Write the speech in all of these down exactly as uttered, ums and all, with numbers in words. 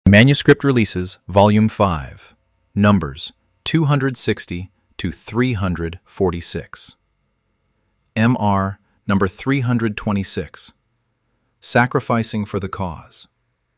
Manuscript Releases, Volume five, Numbers two hundred sixty to three hundred forty-six. M R Number three hundred twenty-six, Sacrificing for the Cause.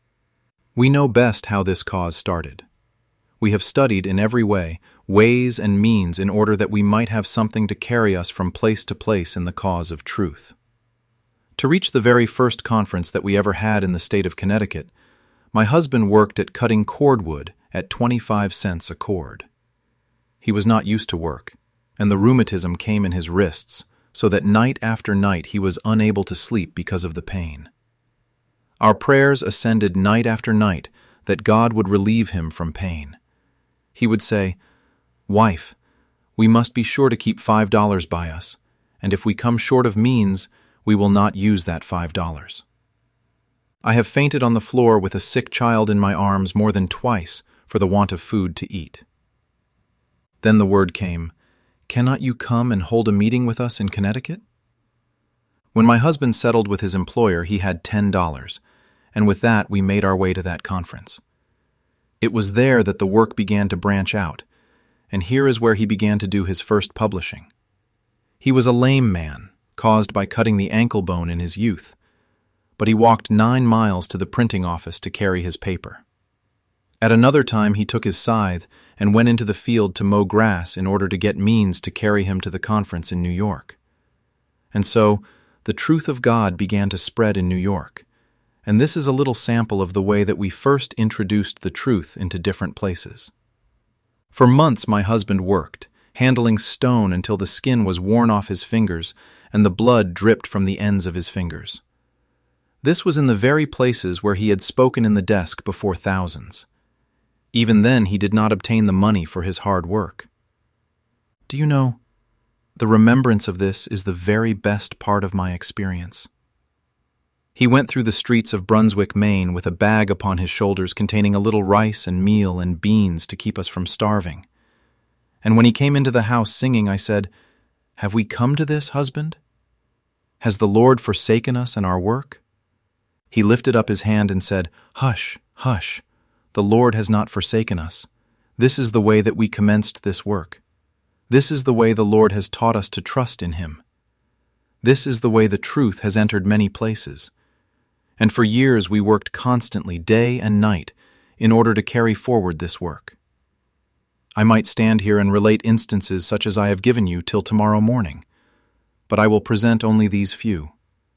We know best how this cause started. We have studied in every way, ways and means in order that we might have something to carry us from place to place in the cause of truth. To reach the very first conference that we ever had in the state of Connecticut, my husband worked at cutting cordwood at twenty-five cents a cord. He was not used to work, and the rheumatism came in his wrists, so that night after night he was unable to sleep because of the pain. Our prayers ascended night after night that God would relieve him from pain. He would say, "Wife, we must be sure to keep five dollars by us, and if we come short of means, we will not use that five dollars." I have fainted on the floor with a sick child in my arms more than twice for the want of food to eat. Then the word came, "Cannot you come and hold a meeting with us in Connecticut?" When my husband settled with his employer, he had ten dollars, and with that we made our way to that conference. It was there that the work began to branch out, and here is where he began to do his first publishing. He was a lame man, caused by cutting the ankle bone in his youth, but he walked nine miles to the printing office to carry his paper. At another time he took his scythe and went into the field to mow grass in order to get means to carry him to the conference in New York. And so, the truth of God began to spread in New York, and this is a little sample of the way that we first introduced the truth into different places. For months my husband worked, handling stone until the skin was worn off his fingers and the blood dripped from the ends of his fingers. This was in the very places where he had spoken in the desk before thousands. Even then he did not obtain the money for his hard work. Do you know, the remembrance of this is the very best part of my experience. He went through the streets of Brunswick, Maine, with a bag upon his shoulders containing a little rice and meal and beans to keep us from starving. And when he came into the house singing, I said, "Have we come to this, husband? Has the Lord forsaken us and our work?" He lifted up his hand and said, "Hush, hush, the Lord has not forsaken us. This is the way that we commenced this work. This is the way the Lord has taught us to trust in Him. This is the way the truth has entered many places. And for years we worked constantly, day and night, in order to carry forward this work." I might stand here and relate instances such as I have given you till tomorrow morning, but I will present only these few.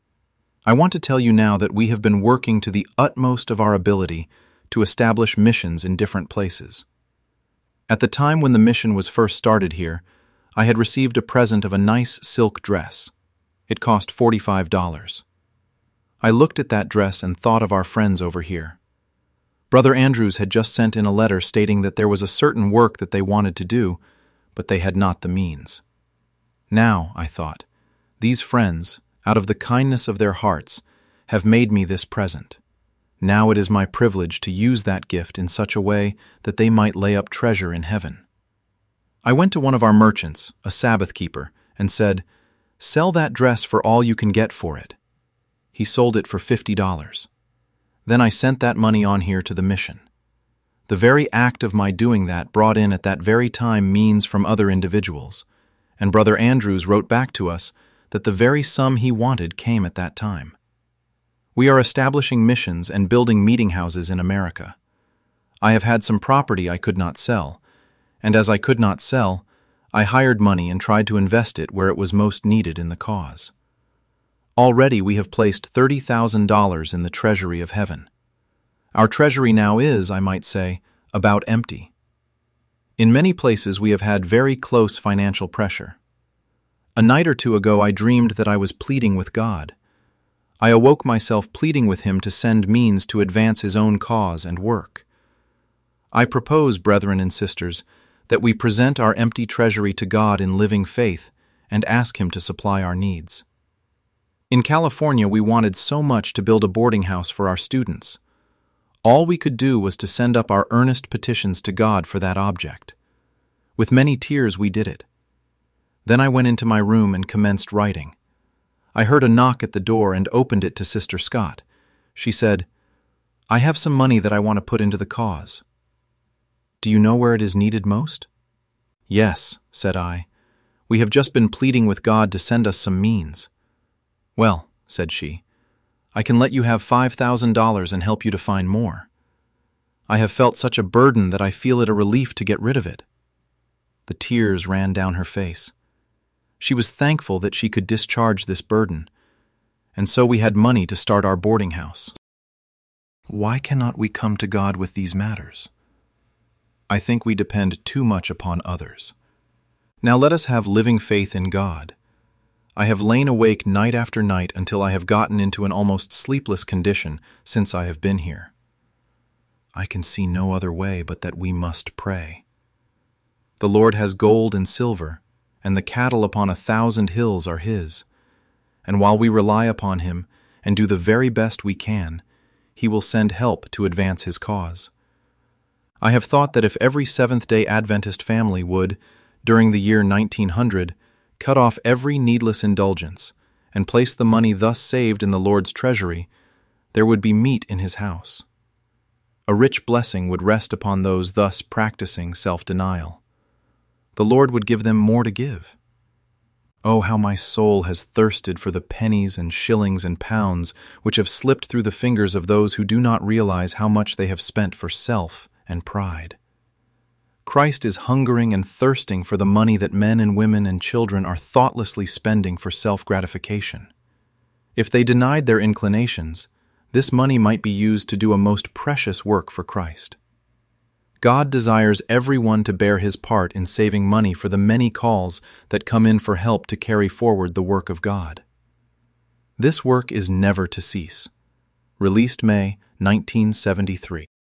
I want to tell you now that we have been working to the utmost of our ability to establish missions in different places. At the time when the mission was first started here, I had received a present of a nice silk dress. It cost forty-five dollars. I looked at that dress and thought of our friends over here. Brother Andrews had just sent in a letter stating that there was a certain work that they wanted to do, but they had not the means. Now, I thought, these friends, out of the kindness of their hearts, have made me this present. Now it is my privilege to use that gift in such a way that they might lay up treasure in heaven. I went to one of our merchants, a Sabbath keeper, and said, "Sell that dress for all you can get for it." He sold it for fifty dollars. Then I sent that money on here to the mission. The very act of my doing that brought in at that very time means from other individuals, and Brother Andrews wrote back to us that the very sum he wanted came at that time. We are establishing missions and building meeting houses in America. I have had some property I could not sell, and as I could not sell, I hired money and tried to invest it where it was most needed in the cause. Already we have placed thirty thousand dollars in the treasury of heaven. Our treasury now is, I might say, about empty. In many places we have had very close financial pressure. A night or two ago I dreamed that I was pleading with God. I awoke myself pleading with Him to send means to advance His own cause and work. I propose, brethren and sisters, that we present our empty treasury to God in living faith and ask Him to supply our needs. In California we wanted so much to build a boarding house for our students. All we could do was to send up our earnest petitions to God for that object. With many tears we did it. Then I went into my room and commenced writing. I heard a knock at the door and opened it to Sister Scott. She said, I have some money that I want to put into the cause. Do you know where it is needed most? Yes, said I. We have just been pleading with God to send us some means. Well, said she, I can let you have five thousand dollars and help you to find more. I have felt such a burden that I feel it a relief to get rid of it. The tears ran down her face. She was thankful that she could discharge this burden, and so we had money to start our boarding house. Why cannot we come to God with these matters? I think we depend too much upon others. Now let us have living faith in God. I have lain awake night after night until I have gotten into an almost sleepless condition since I have been here. I can see no other way but that we must pray. The Lord has gold and silver, and the cattle upon a thousand hills are His. And while we rely upon Him and do the very best we can, He will send help to advance His cause. I have thought that if every Seventh-day Adventist family would, during the year nineteen hundred, cut off every needless indulgence and place the money thus saved in the Lord's treasury, there would be meat in His house. A rich blessing would rest upon those thus practicing self-denial. The Lord would give them more to give. Oh, how my soul has thirsted for the pennies and shillings and pounds which have slipped through the fingers of those who do not realize how much they have spent for self and pride. Christ is hungering and thirsting for the money that men and women and children are thoughtlessly spending for self-gratification. If they denied their inclinations, this money might be used to do a most precious work for Christ. God desires everyone to bear his part in saving money for the many calls that come in for help to carry forward the work of God. This work is never to cease. Released May nineteen seventy-three.